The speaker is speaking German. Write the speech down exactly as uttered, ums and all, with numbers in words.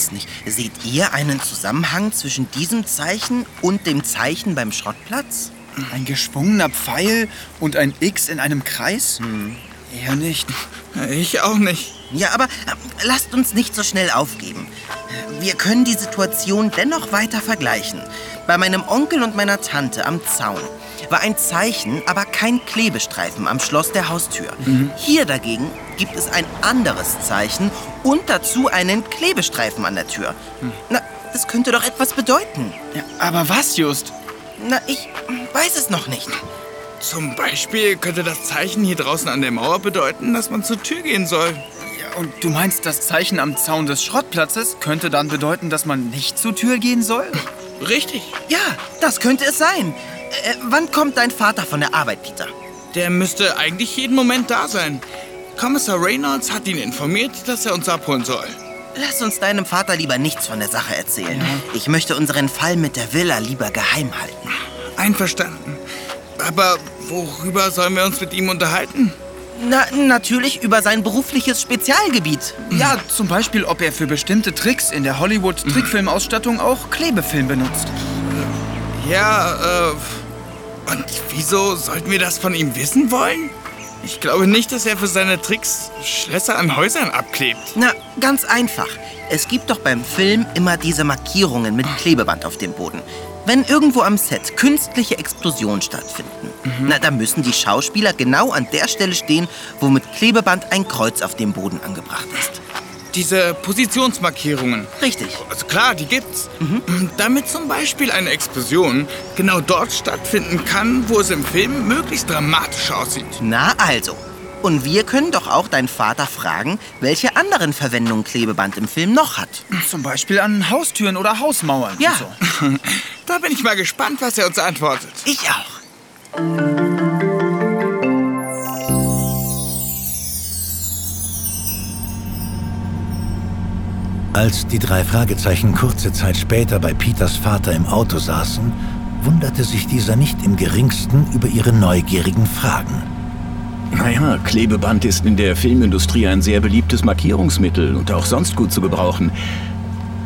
es nicht. Seht ihr einen Zusammenhang zwischen diesem Zeichen und dem Zeichen beim Schrottplatz? Ein geschwungener Pfeil und ein X in einem Kreis? Hm. Eher nicht. Ich auch nicht. Ja, aber äh, lasst uns nicht so schnell aufgeben. Wir können die Situation dennoch weiter vergleichen. Bei meinem Onkel und meiner Tante am Zaun war ein Zeichen, aber kein Klebestreifen am Schloss der Haustür. Mhm. Hier dagegen gibt es ein anderes Zeichen und dazu einen Klebestreifen an der Tür. Mhm. Na, das könnte doch etwas bedeuten. Ja, aber was, Just? Na, ich weiß es noch nicht. Zum Beispiel könnte das Zeichen hier draußen an der Mauer bedeuten, dass man zur Tür gehen soll. Ja, und du meinst, das Zeichen am Zaun des Schrottplatzes könnte dann bedeuten, dass man nicht zur Tür gehen soll? Richtig. Ja, das könnte es sein. Äh, wann kommt dein Vater von der Arbeit, Peter? Der müsste eigentlich jeden Moment da sein. Kommissar Reynolds hat ihn informiert, dass er uns abholen soll. Lass uns deinem Vater lieber nichts von der Sache erzählen. Ja. Ich möchte unseren Fall mit der Villa lieber geheim halten. Einverstanden. Aber worüber sollen wir uns mit ihm unterhalten? Na, natürlich über sein berufliches Spezialgebiet. Ja, zum Beispiel, ob er für bestimmte Tricks in der Hollywood-Trickfilmausstattung auch Klebefilm benutzt. Ja, äh... Und wieso sollten wir das von ihm wissen wollen? Ich glaube nicht, dass er für seine Tricks Schlösser an Häusern abklebt. Na, ganz einfach. Es gibt doch beim Film immer diese Markierungen mit Klebeband auf dem Boden. Wenn irgendwo am Set künstliche Explosionen stattfinden, mhm. na, dann müssen die Schauspieler genau an der Stelle stehen, wo mit Klebeband ein Kreuz auf dem Boden angebracht ist. Diese Positionsmarkierungen. Richtig. Also klar, die gibt's. Mhm. Damit zum Beispiel eine Explosion genau dort stattfinden kann, wo es im Film möglichst dramatisch aussieht. Na also. Und wir können doch auch deinen Vater fragen, welche anderen Verwendungen Klebeband im Film noch hat. Zum Beispiel an Haustüren oder Hausmauern. Ja. So. Da bin ich mal gespannt, was er uns antwortet. Ich auch. Als die drei Fragezeichen kurze Zeit später bei Peters Vater im Auto saßen, wunderte sich dieser nicht im geringsten über ihre neugierigen Fragen. Naja, Klebeband ist in der Filmindustrie ein sehr beliebtes Markierungsmittel und auch sonst gut zu gebrauchen.